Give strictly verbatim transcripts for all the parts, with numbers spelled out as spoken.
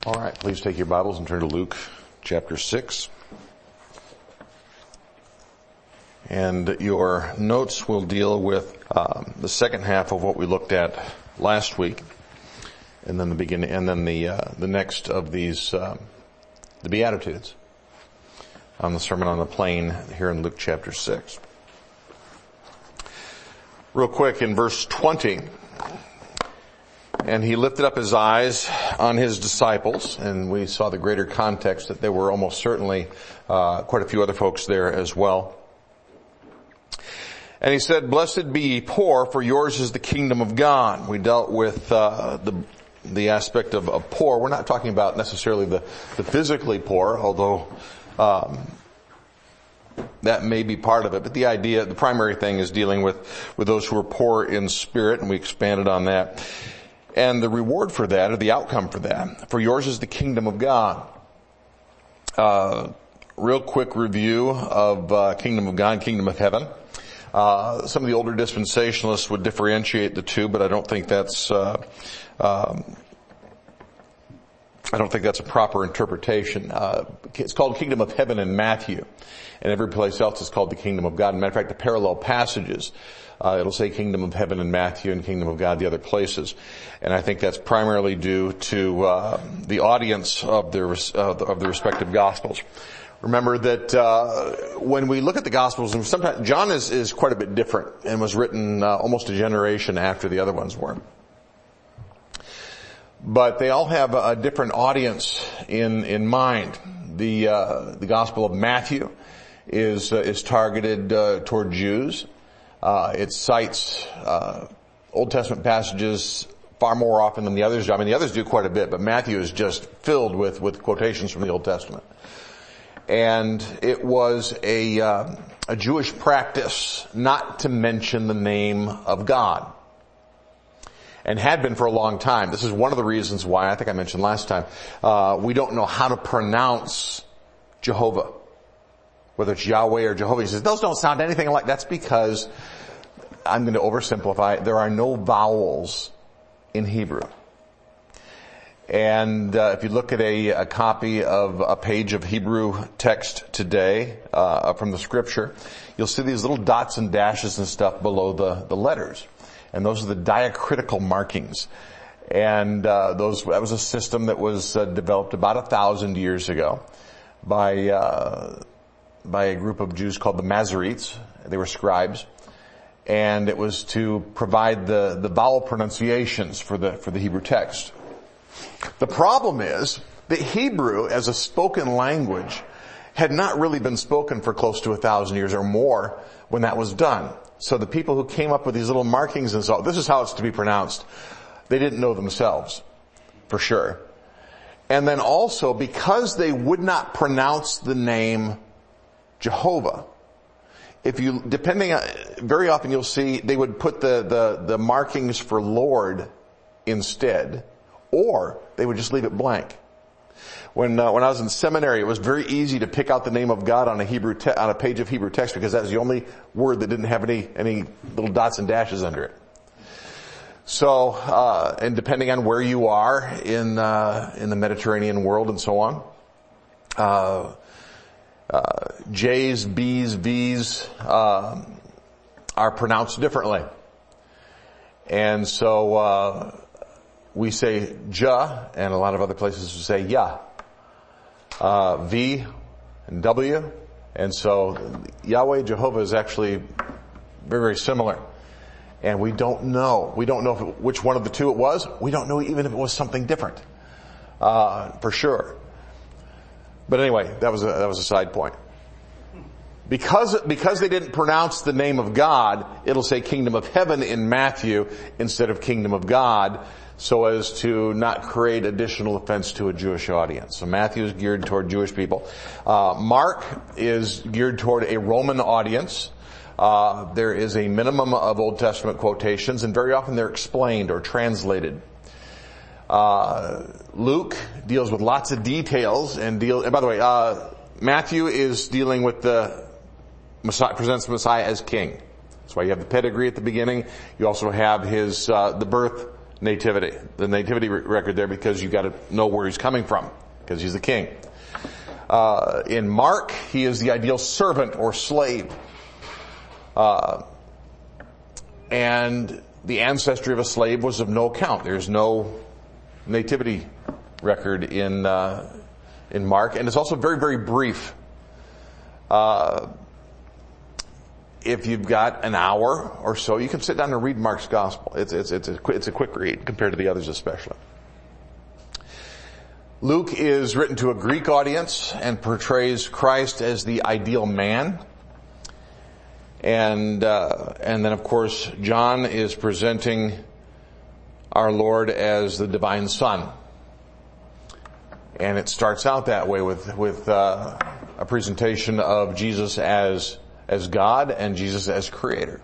All right, please take your Bibles and turn to Luke chapter six. And your notes will deal with um, the second half of what we looked at last week, and then the beginning, and then the uh, the next of these um, the Beatitudes on the Sermon on the Plain here in Luke chapter six. Real quick, in verse twenty. And he lifted up his eyes on his disciples, and we saw the greater context that there were almost certainly uh, quite a few other folks there as well. And he said, "Blessed be ye poor, for yours is the kingdom of God." We dealt with uh, the the aspect of, of poor. We're not talking about necessarily the, the physically poor, although um, that may be part of it. But the idea, the primary thing is dealing with, with those who are poor in spirit, and we expanded on that. And the reward for that, or the outcome for that, for yours is the kingdom of God. Uh, real quick review of uh, kingdom of God, kingdom of heaven. Uh, some of the older dispensationalists would differentiate the two, but I don't think that's, uh, um, I don't think that's a proper interpretation. Uh, it's called kingdom of heaven in Matthew, and every place else is called the kingdom of God. As a matter of fact, the parallel passages, Uh, it'll say kingdom of heaven in Matthew and kingdom of God the other places. And I think that's primarily due to uh, the audience of the, uh, of the respective Gospels. Remember that uh, when we look at the Gospels, and sometimes John is, is quite a bit different and was written uh, almost a generation after the other ones were. But they all have a different audience in in mind. The uh, the Gospel of Matthew is uh, is targeted uh, toward Jews. Uh, it cites, uh, Old Testament passages far more often than the others do. I mean, the others do quite a bit, but Matthew is just filled with, with quotations from the Old Testament. And it was a, uh, a Jewish practice not to mention the name of God. And had been for a long time. This is one of the reasons why, I think I mentioned last time, uh, we don't know how to pronounce Jehovah. Whether it's Yahweh or Jehovah. He says, those don't sound anything like, that's because, I'm going to oversimplify it, there are no vowels in Hebrew. And uh, if you look at a, a copy of a page of Hebrew text today, uh, from the scripture, you'll see these little dots and dashes and stuff below the, the letters. And those are the diacritical markings. And uh, those that was a system that was uh, developed about a thousand years ago by uh by a group of Jews called the Masoretes. They were scribes. And it was to provide the, the vowel pronunciations for the, for the Hebrew text. The problem is that Hebrew as a spoken language had not really been spoken for close to a thousand years or more when that was done. So the people who came up with these little markings and so, this is how it's to be pronounced, they didn't know themselves, for sure. And then also, because they would not pronounce the name Jehovah. If you, depending on, very often you'll see they would put the, the, the markings for Lord instead, or they would just leave it blank. When, uh, when I was in seminary, it was very easy to pick out the name of God on a Hebrew, te- on a page of Hebrew text because that was the only word that didn't have any, any little dots and dashes under it. So, uh, and depending on where you are in, uh, in the Mediterranean world and so on, uh, Uh, J's, B's, V's, uh, are pronounced differently. And so, uh, we say ja, and a lot of other places will say ya. Uh, V and W. And so, Yahweh, Jehovah is actually very, very similar. And we don't know. We don't know if it, which one of the two it was. We don't know even if it was something different. Uh, for sure. But anyway, that was a, that was a side point. Because, because they didn't pronounce the name of God, it'll say kingdom of heaven in Matthew instead of kingdom of God, so as to not create additional offense to a Jewish audience. So Matthew is geared toward Jewish people. Uh, Mark is geared toward a Roman audience. Uh, there is a minimum of Old Testament quotations, and very often they're explained or translated. Uh, Luke deals with lots of details and deal, and by the way, uh, Matthew is dealing with the Messiah, presents the Messiah as king. That's why you have the pedigree at the beginning. You also have his, uh, the birth nativity, the nativity record there, because you got to know where he's coming from, because he's the king. Uh, in Mark, he is the ideal servant or slave. Uh, and the ancestry of a slave was of no account. There's no nativity record in, uh, in Mark, and it's also very, very brief. Uh, if you've got an hour or so, you can sit down and read Mark's gospel. It's, it's, it's a, it's a quick read compared to the others especially. Luke is written to a Greek audience and portrays Christ as the ideal man. And, uh, and then of course, John is presenting our Lord as the divine Son. And it starts out that way with, with, uh, a presentation of Jesus as, as God and Jesus as creator.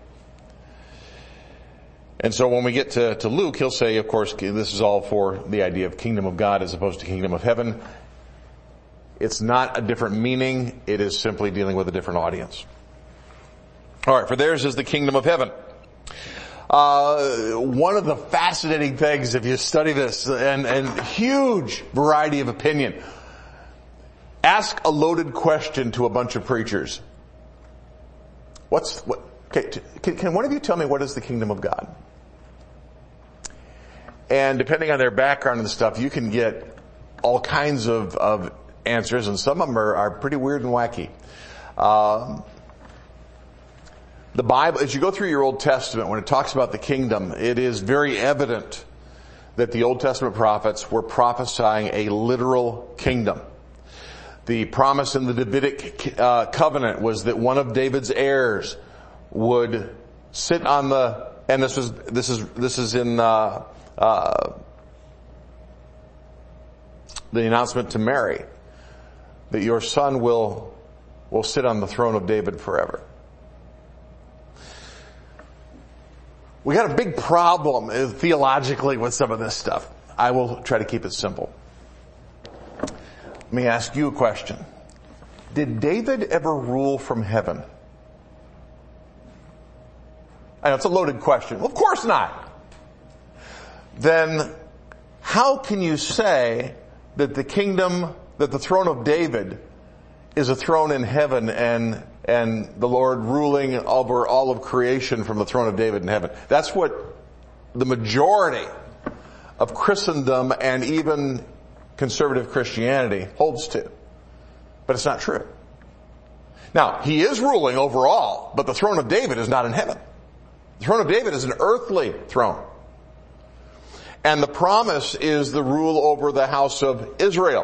And so when we get to, to Luke, he'll say, of course, this is all for the idea of kingdom of God as opposed to kingdom of heaven. It's not a different meaning. It is simply dealing with a different audience. All right, for theirs is the kingdom of heaven. Uh, one of the fascinating things, if you study this, and, and huge variety of opinion, ask a loaded question to a bunch of preachers. What's, what, okay, can, can one of you tell me what is the kingdom of God? And depending on their background and stuff, you can get all kinds of, of answers, and some of them are, are pretty weird and wacky. Um, the Bible, as you go through your Old Testament, when it talks about the kingdom, it is very evident that the Old Testament prophets were prophesying a literal kingdom. The promise in the Davidic uh, covenant was that one of David's heirs would sit on the, and this is this is this is in uh, uh, the announcement to Mary, that your son will will sit on the throne of David forever. We got a big problem uh, theologically with some of this stuff. I will try to keep it simple. Let me ask you a question. Did David ever rule from heaven? I know it's a loaded question. Well, of course not. Then how can you say that the kingdom, that the throne of David is a throne in heaven and and the Lord ruling over all of creation from the throne of David in heaven? That's what the majority of Christendom and even conservative Christianity holds to. But it's not true. Now, he is ruling over all, but the throne of David is not in heaven. The throne of David is an earthly throne. And the promise is the rule over the house of Israel.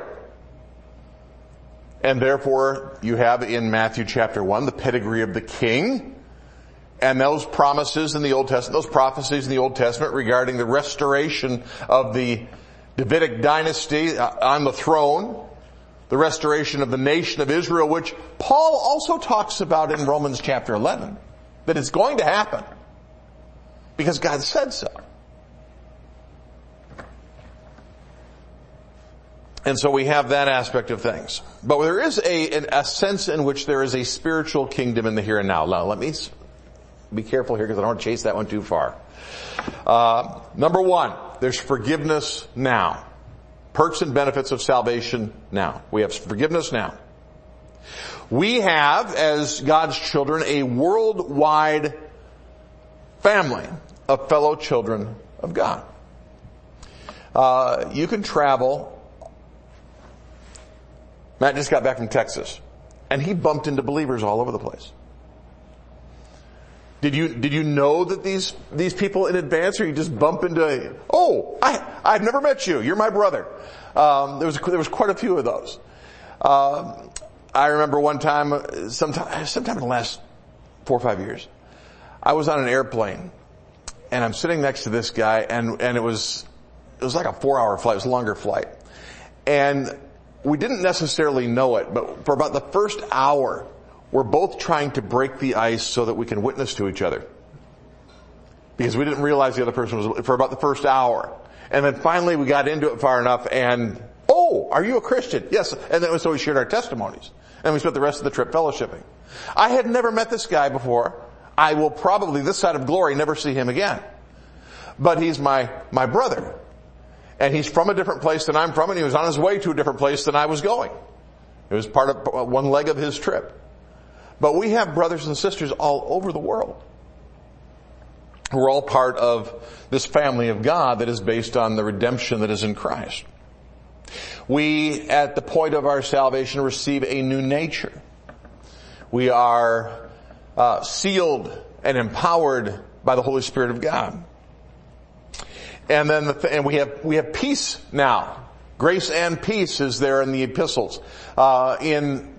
And therefore, you have in Matthew chapter one the pedigree of the king. And those promises in the Old Testament, those prophecies in the Old Testament regarding the restoration of the Davidic dynasty on the throne, the restoration of the nation of Israel, which Paul also talks about in Romans chapter eleven, that it's going to happen because God said so. And so we have that aspect of things. But there is a, a sense in which there is a spiritual kingdom in the here and now. Now, let me be careful here because I don't want to chase that one too far. Uh, number one, there's forgiveness now. Perks and benefits of salvation now. We have forgiveness now. We have, as God's children, a worldwide family of fellow children of God. Uh, you can travel. Matt just got back from Texas, and he bumped into believers all over the place. Did you, did you know that these, these people in advance, or you just bump into, a, oh, I, I've never met you, you're my brother. Um, there was, there was quite a few of those. Um, I remember one time, sometime, sometime in the last four or five years, I was on an airplane, and I'm sitting next to this guy, and, and it was, it was like a four hour flight, it was a longer flight. And we didn't necessarily know it, but for about the first hour, we're both trying to break the ice so that we can witness to each other. Because we didn't realize the other person was, for about the first hour. And then finally we got into it far enough and, oh, are you a Christian? Yes. And then so we shared our testimonies. And we spent the rest of the trip fellowshipping. I had never met this guy before. I will probably, this side of glory, never see him again. but he's my, my brother. And he's from a different place than I'm from, and he was on his way to a different place than I was going. It was part of one leg of his trip. But we have brothers and sisters all over the world. We're all part of this family of God that is based on the redemption that is in Christ. We, at the point of our salvation, receive a new nature. We are uh, sealed and empowered by the Holy Spirit of God. And then, the th- and we have we have peace now. Grace and peace is there in the epistles. Uh, in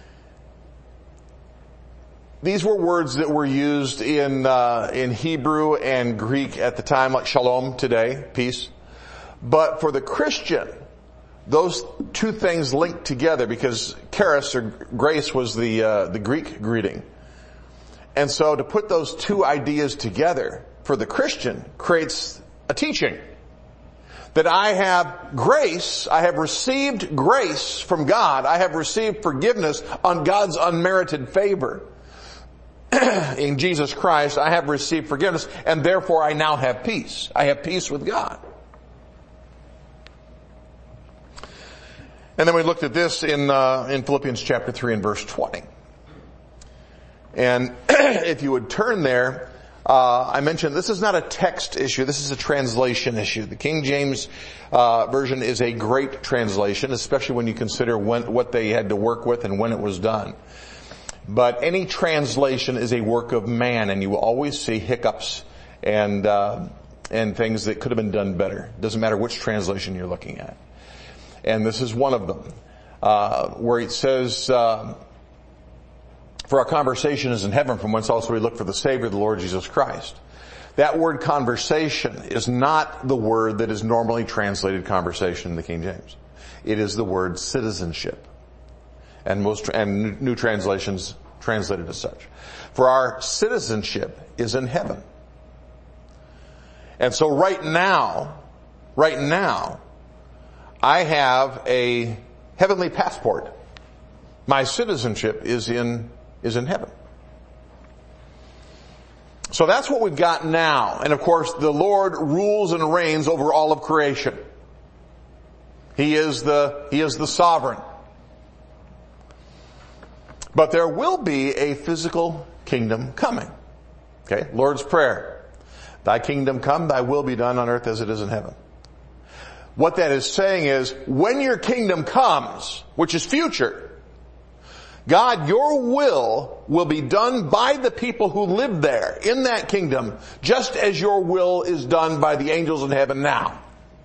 These were words that were used in uh, in Hebrew and Greek at the time, like shalom today, peace. But for the Christian, those two things linked together because charis or grace was the uh, the Greek greeting. And so to put those two ideas together for the Christian creates a teaching. That I have grace, I have received grace from God, I have received forgiveness on God's unmerited favor. In Jesus Christ, I have received forgiveness, and therefore I now have peace. I have peace with God. And then we looked at this in uh, in Philippians chapter three and verse twenty. And if you would turn there, uh, I mentioned this is not a text issue, this is a translation issue. The King James uh, Version is a great translation, especially when you consider when, what they had to work with and when it was done. But any translation is a work of man, and you will always see hiccups and uh, and things that could have been done better. Doesn't matter which translation you're looking at. And this is one of them, uh, where it says, uh, for our conversation is in heaven, from whence also we look for the Savior, the Lord Jesus Christ. That word conversation is not the word that is normally translated conversation in the King James. It is the word citizenship. And most, and new translations translated as such. For our citizenship is in heaven. And so right now, right now, I have a heavenly passport. My citizenship is in, is in heaven. So that's what we've got now. And of course, the Lord rules and reigns over all of creation. He is the, He is the sovereign. But there will be a physical kingdom coming. Okay, Lord's Prayer. Thy kingdom come, thy will be done on earth as it is in heaven. What that is saying is, when your kingdom comes, which is future, God, your will will be done by the people who live there in that kingdom, just as your will is done by the angels in heaven now.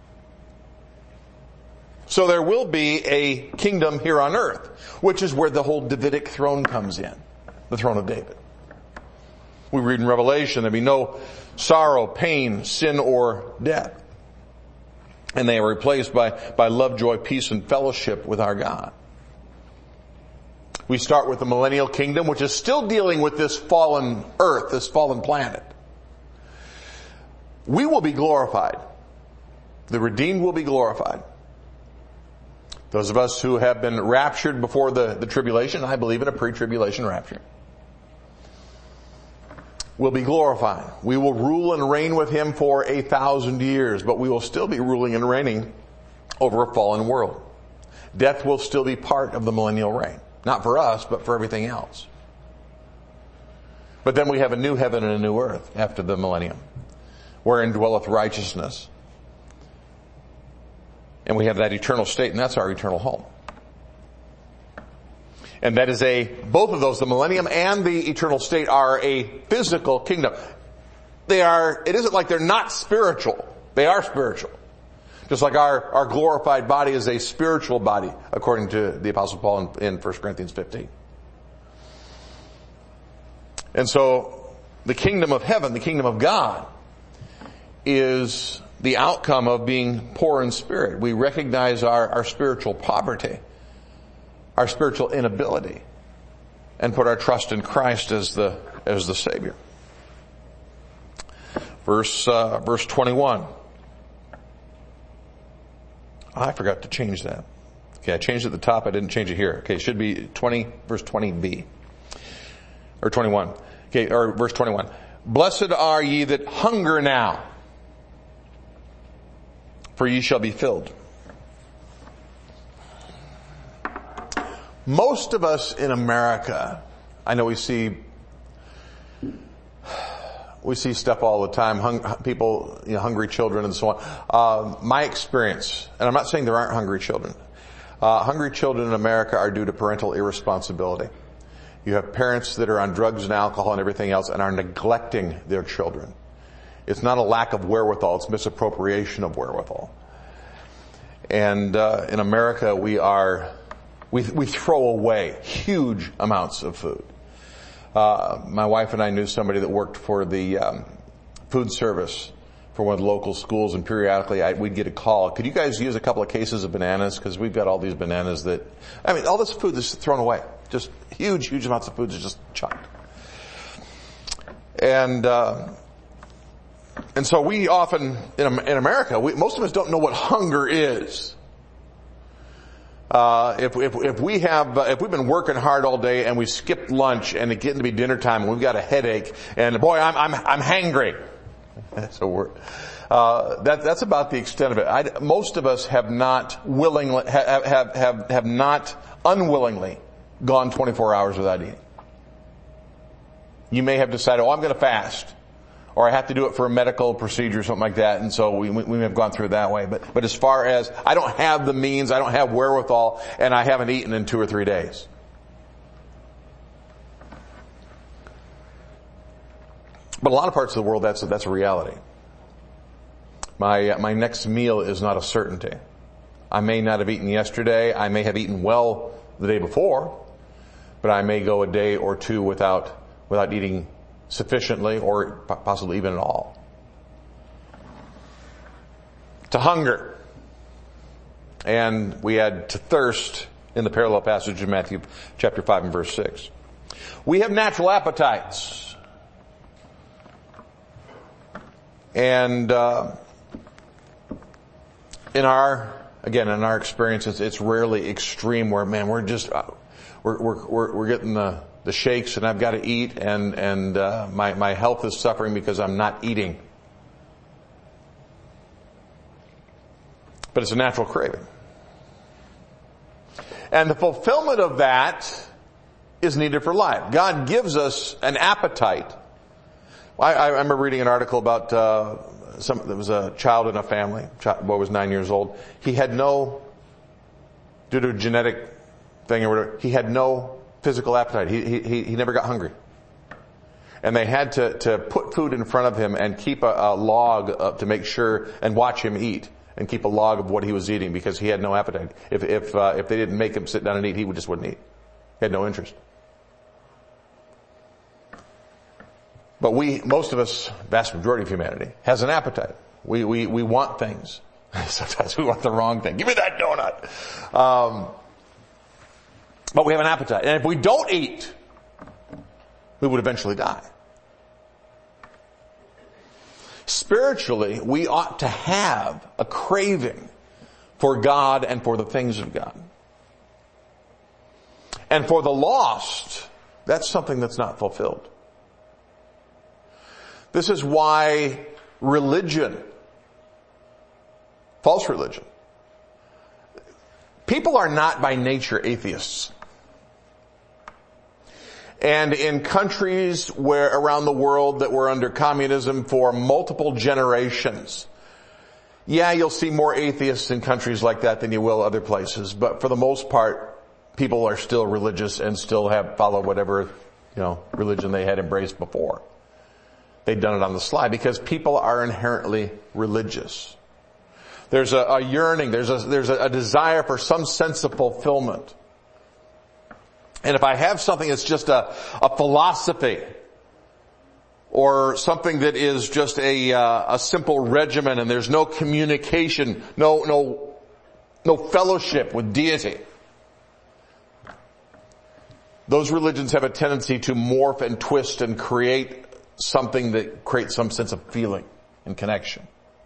So there will be a kingdom here on earth, which is where the whole Davidic throne comes in, the throne of David. We read in Revelation, there'll be no sorrow, pain, sin, or death. And they are replaced by, by love, joy, peace, and fellowship with our God. We start with the millennial kingdom, which is still dealing with this fallen earth, this fallen planet. We will be glorified. The redeemed will be glorified. Those of us who have been raptured before the, the tribulation, I believe in a pre-tribulation rapture, will be glorified. We will rule and reign with Him for a thousand years, but we will still be ruling and reigning over a fallen world. Death will still be part of the millennial reign. Not for us, but for everything else. But then we have a new heaven and a new earth after the millennium, wherein dwelleth righteousness. And we have that eternal state, and that's our eternal home. And that is a, both of those, the millennium and the eternal state, are a physical kingdom. They are, it isn't like they're not spiritual. They are spiritual. Just like our, our glorified body is a spiritual body, according to the Apostle Paul in, in First Corinthians fifteen. And so, the kingdom of heaven, the kingdom of God, is the outcome of being poor in spirit. We recognize our, our spiritual poverty, our spiritual inability, and put our trust in Christ as the, as the Savior. Verse, uh, verse twenty-one. I forgot to change that. Okay, I changed it at the top, I didn't change it here. Okay, it should be twenty, verse twenty b. Or twenty-one. Okay, or verse twenty-one. Blessed are ye that hunger now. for ye shall be filled. Most of us in America, I know we see we see stuff all the time, hung, people, you know, hungry children and so on. Uh, my experience, and I'm not saying there aren't hungry children, uh, hungry children in America are due to parental irresponsibility. You have parents that are on drugs and alcohol and everything else and are neglecting their children. It's not a lack of wherewithal, it's misappropriation of wherewithal. And uh, in America, we are we we throw away huge amounts of food. Uh, my wife and I knew somebody that worked for the um, food service for one of the local schools, and periodically I, we'd get a call. Could you guys use a couple of cases of bananas? Because we've got all these bananas that, I mean, all this food is thrown away. Just huge, huge amounts of food is just chucked. And, uh, and so we often, in, in America, we, most of us don't know what hunger is. Uh, if, if, if we have, uh, if we've been working hard all day and we skipped lunch and it's getting to be dinner time and we've got a headache and boy, I'm, I'm, I'm hangry. So we're, uh, that, that's about the extent of it. I, most of us have not willingly, have, have, have, have not unwillingly gone twenty-four hours without eating. You may have decided, oh, I'm going to fast, or I have to do it for a medical procedure or something like that, and so we, we may have gone through it that way. But, but as far as, I don't have the means, I don't have wherewithal, and I haven't eaten in two or three days. But a lot of parts of the world, that's a, that's a reality. My, my next meal is not a certainty. I may not have eaten yesterday. I may have eaten well the day before, but I may go a day or two without, without eating sufficiently or possibly even at all. To hunger. And we add to thirst in the parallel passage in Matthew chapter five and verse six. We have natural appetites. And uh, in our, again, in our experiences, it's rarely extreme where, man, we're just, uh, we're, we're, we're, we're getting the, the shakes and I've got to eat and, and, uh, my, my health is suffering because I'm not eating. But it's a natural craving. And the fulfillment of that is needed for life. God gives us an appetite. I, I remember reading an article about uh, some. There was a child in a family. Child, boy was nine years old. He had no, due to a genetic thing or whatever, he had no physical appetite. He he he never got hungry. And they had to to put food in front of him and keep a, a log up to make sure and watch him eat and keep a log of what he was eating because he had no appetite. If if uh, if they didn't make him sit down and eat, he would just wouldn't eat. He had no interest. But we, most of us, vast majority of humanity, has an appetite. We, we, we want things. Sometimes we want the wrong thing. Give me that donut. Um, but we have an appetite. And if we don't eat, we would eventually die. Spiritually, we ought to have a craving for God and for the things of God. And for the lost, that's something that's not fulfilled. This is why religion, false religion, people are not by nature atheists. And in countries where around the world that were under communism for multiple generations, yeah, you'll see more atheists in countries like that than you will other places. But for the most part, people are still religious and still have follow whatever, you know, religion they had embraced before. They'd done it on the sly because people are inherently religious. There's a, a yearning, there's a, there's a, a desire for some sense of fulfillment. And if I have something that's just a, a philosophy or something that is just a, uh, a simple regimen and there's no communication, no, no, no fellowship with deity, those religions have a tendency to morph and twist and create something that creates some sense of feeling and connection.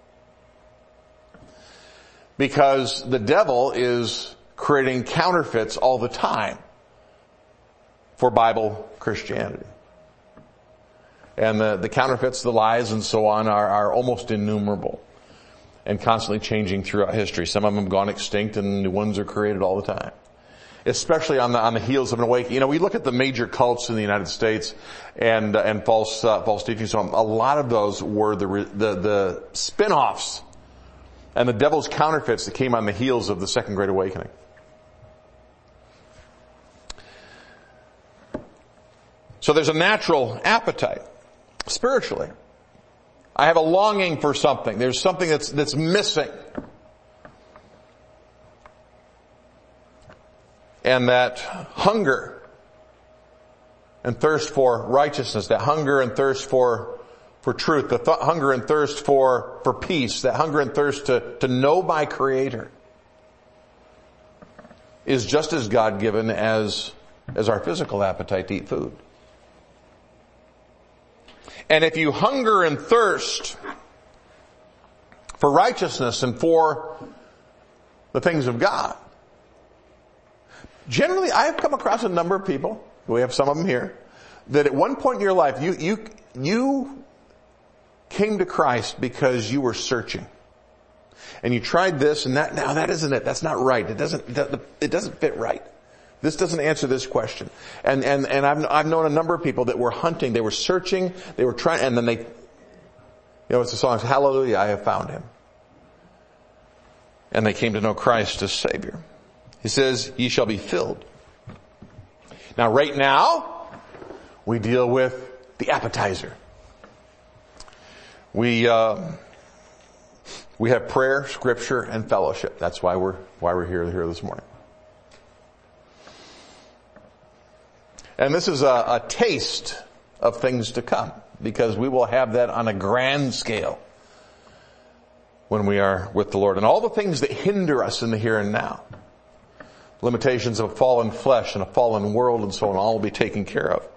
Because the devil is creating counterfeits all the time for Bible Christianity. And the, the counterfeits, the lies and so on are, are almost innumerable. and constantly changing throughout history. Some of them have gone extinct and new ones are created all the time. Especially on the, on the heels of an awakening. You know, we look at the major cults in the United States and, uh, and false, uh, false teachings. So a lot of those were the, the, the spin-offs and the devil's counterfeits that came on the heels of the Second Great Awakening. So there's a natural appetite, spiritually. I have a longing for something. There's something that's, that's missing. And that hunger and thirst for righteousness, that hunger and thirst for, for truth, the th- hunger and thirst for, for peace, that hunger and thirst to, to know my Creator is just as God-given as, as our physical appetite to eat food. And if you hunger and thirst for righteousness and for the things of God, generally, I've come across a number of people, we have some of them here, that at one point in your life, you, you, you came to Christ because you were searching. And you tried this and that, now that isn't it, that's not right, it doesn't, it doesn't fit right. This doesn't answer this question. And, and, and I've, I've known a number of people that were hunting, they were searching, they were trying, and then they, you know, it's the song, Hallelujah, I have found Him. And they came to know Christ as Savior. He says, ye shall be filled. Now right now, we deal with the appetizer. We, uh, we have prayer, scripture, and fellowship. That's why we're, why we're here, here this morning. And this is a, a taste of things to come, because we will have that on a grand scale when we are with the Lord. And all the things that hinder us in the here and now, limitations of a fallen flesh and a fallen world and so on, all will be taken care of.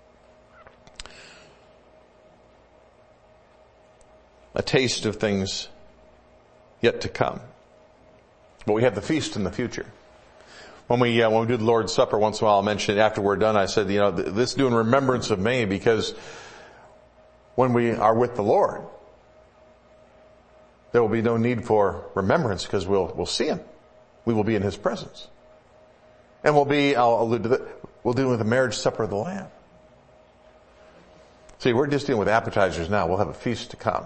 A taste of things yet to come. But we have the feast in the future. When we, uh, when we do the Lord's Supper, once in a while I'll mention it after we're done, I said, you know, this do in remembrance of me, because when we are with the Lord, there will be no need for remembrance, because we'll, we'll see Him. We will be in His presence. And we'll be, I'll allude to that, we'll deal with the marriage supper of the Lamb. See, we're just dealing with appetizers now. We'll have a feast to come.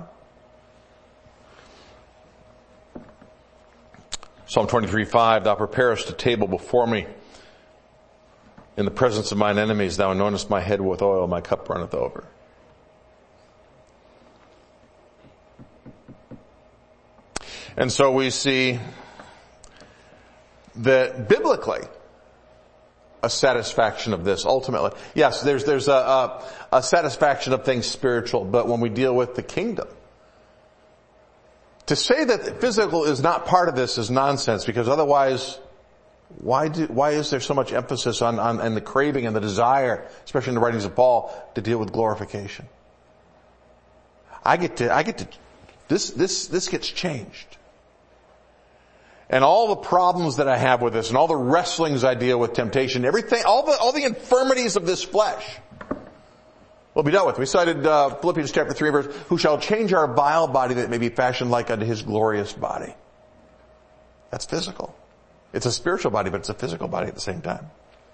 Psalm twenty-three five, thou preparest a table before me in the presence of mine enemies. Thou anointest my head with oil, my cup runneth over. And so we see that biblically, a satisfaction of this ultimately. Yes, there's, there's a, a, a satisfaction of things spiritual, but when we deal with the kingdom, to say that physical is not part of this is nonsense, because otherwise, why do, why is there so much emphasis on, on, on the craving and the desire, especially in the writings of Paul, to deal with glorification? I get to, I get to, this, this, this gets changed. And all the problems that I have with this and all the wrestlings I deal with, temptation, everything, all the, all the infirmities of this flesh will be dealt with. We cited uh, Philippians chapter three verse, who shall change our vile body that it may be fashioned like unto His glorious body. That's physical. It's a spiritual body, but it's a physical body at the same time.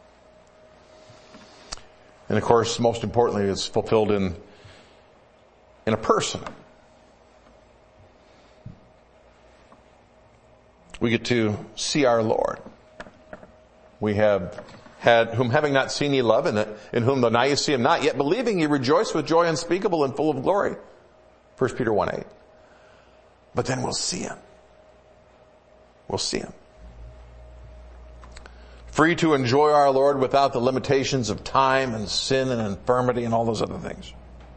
And of course, most importantly, it's fulfilled in, in a person. We get to see our Lord. We have had, whom having not seen ye love, and in whom though now ye see Him not, yet believing ye rejoice with joy unspeakable and full of glory. First Peter one eight. But then we'll see Him. We'll see Him. Free to enjoy our Lord without the limitations of time and sin and infirmity and all those other things.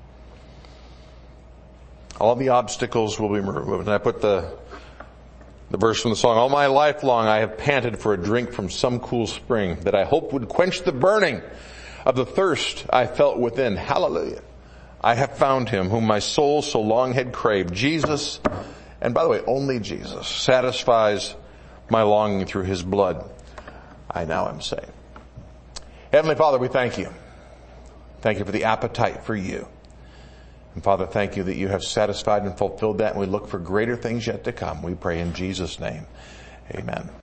All the obstacles will be removed. And I put the The verse from the song, all my life long I have panted for a drink from some cool spring that I hoped would quench the burning of the thirst I felt within. Hallelujah. I have found Him whom my soul so long had craved. Jesus, and by the way, only Jesus satisfies my longing through His blood. I now am saved. Heavenly Father, we thank You. Thank You for the appetite for You. And Father, thank you that you have satisfied and fulfilled that, and we look for greater things yet to come. We pray in Jesus' name. Amen.